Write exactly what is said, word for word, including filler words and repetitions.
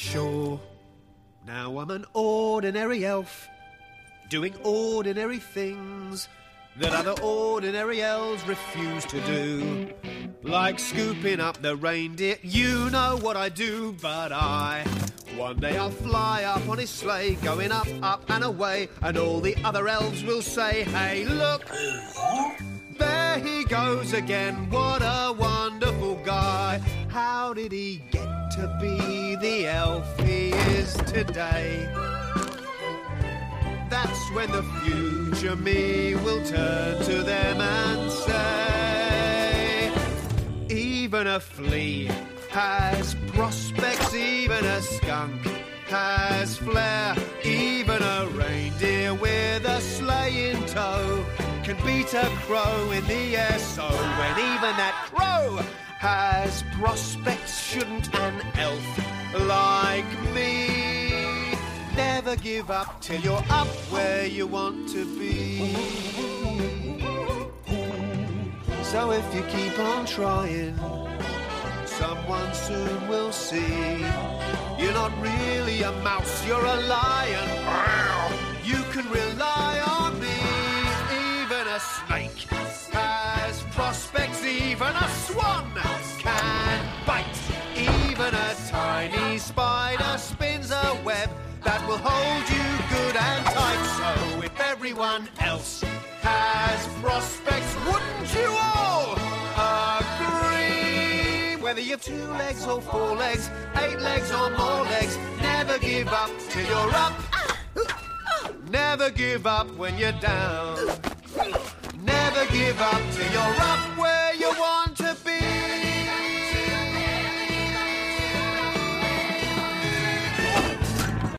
sure. Now I'm an ordinary elf, doing ordinary things that other ordinary elves refuse to do. Like scooping up the reindeer, you know what I do, but I... One day I'll fly up on his sleigh, going up, up and away, and all the other elves will say, hey, look, there he goes again, what a wonderful guy. How did he get to be the elf he is today? That's when the future me will turn to them and say, even a flea has prospects, even a skunk has flair, even a reindeer with a sleigh in tow can beat a crow in the air. So when even that crow has prospects, shouldn't an elf like me never give up till you're up where you want to be? So if you keep on trying, someone soon will see you're not really a mouse, you're a lion. You can rely on me. Even a snake has prospects, even a swan can bite, even a tiny spider spins a web that will hold you good and tight. So if everyone else has prospects, wouldn't you all agree? Whether you've two legs or four legs, eight legs or more legs, never give up till you're up. Never give up when you're down. Never give up till you're up where you want.